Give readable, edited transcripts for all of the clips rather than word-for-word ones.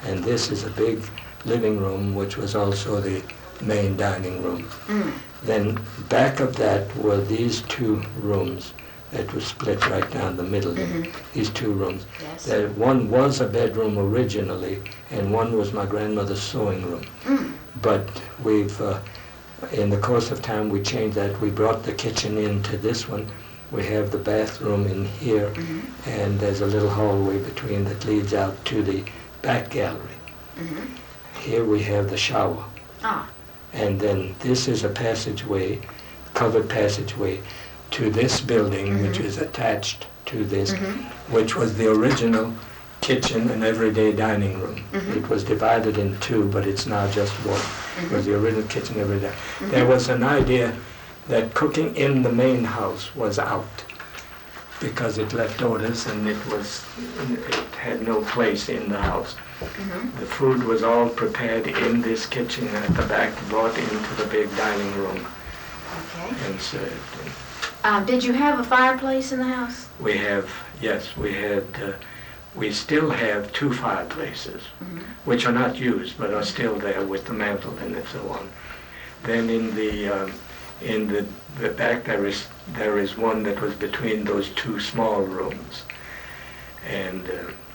And this is a big living room, which was also the main dining room. Then back of that were these two rooms that was split right down the middle. These two rooms. Yes. One was a bedroom originally, and one was my grandmother's sewing room. But we've, in the course of time, we changed that. We brought the kitchen into this one. We have the bathroom in here, and there's a little hallway between that leads out to the back gallery. Here we have the shower. And then this is a passageway, covered passageway, to this building, which is attached to this, which was the original kitchen and everyday dining room. It was divided in two, but it's now just one. It was the original kitchen everyday. There was an idea that cooking in the main house was out because it left odors and it had no place in the house. The food was all prepared in this kitchen at the back, brought into the big dining room and served. Did you have a fireplace in the house? We have, yes, we still have two fireplaces, which are not used, but are still there with the mantle and so on. Then in the back there is one that was between those two small rooms, and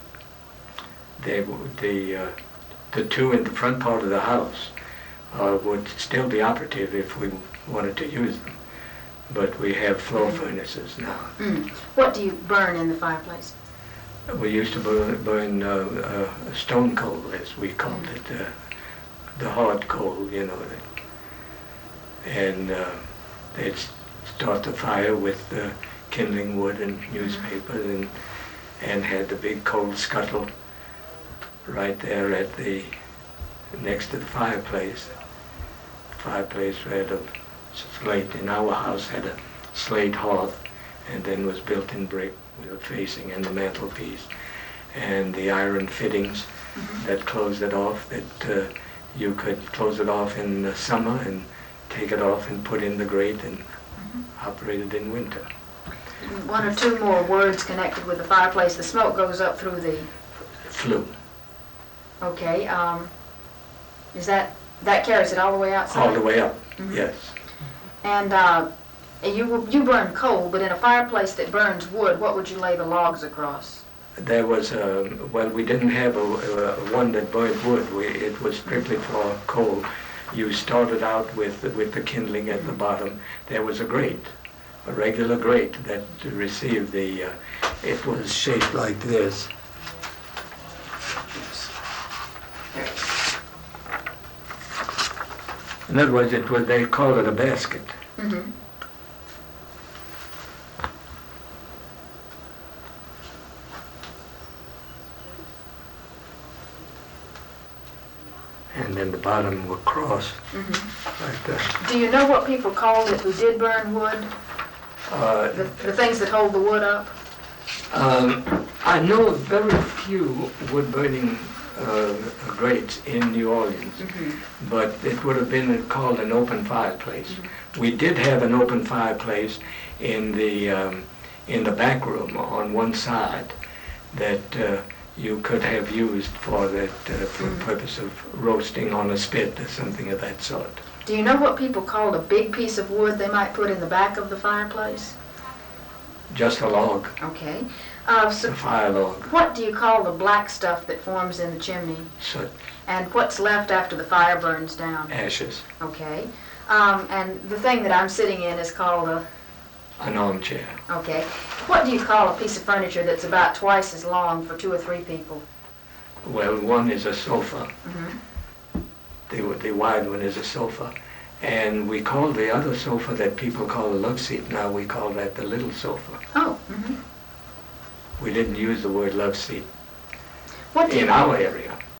the two in the front part of the house would still be operative if we wanted to use them, but we have floor furnaces now. What do you burn in the fireplace? We used to burn stone coal, as we called it, the hard coal, you know. And they'd start the fire with kindling wood and newspaper, and had the big coal scuttle right there at next to the fireplace. The fireplace had a slate. In our house had a slate hearth, and then was built in brick with a facing and the mantelpiece, and the iron fittings that closed it off. That you could close it off in the summer and take it off and put in the grate and operate it in winter. One or two more words connected with the fireplace. The smoke goes up through the flue. Okay. Is that carries it all the way outside? All the way up. Yes. And you burn coal, but in a fireplace that burns wood, what would you lay the logs across? There was we didn't have a one that burned wood. It was strictly for coal. You started out with the kindling at the bottom. There was a grate, a regular grate that received the. It was shaped like this. In other words, they call it a basket. And then the bottom would cross like that. Do you know what people called it who did burn wood? The things that hold the wood up? I know very few wood-burning grates in New Orleans, but it would have been called an open fireplace. We did have an open fireplace in the back room on one side that you could have used for that for the purpose of roasting on a spit or something of that sort. Do you know what people called a big piece of wood they might put in the back of the fireplace? Just a log. Okay. A fire log. What do you call the black stuff that forms in the chimney? Soot. And what's left after the fire burns down? Ashes. Okay. And the thing that I'm sitting in is called an armchair. Okay. What do you call a piece of furniture that's about twice as long for 2 or 3 people? Well, one is a sofa. The wide one is a sofa. And we call the other sofa that people call a love seat, now we call that the little sofa. Oh. We didn't use the word love seat What do in our area.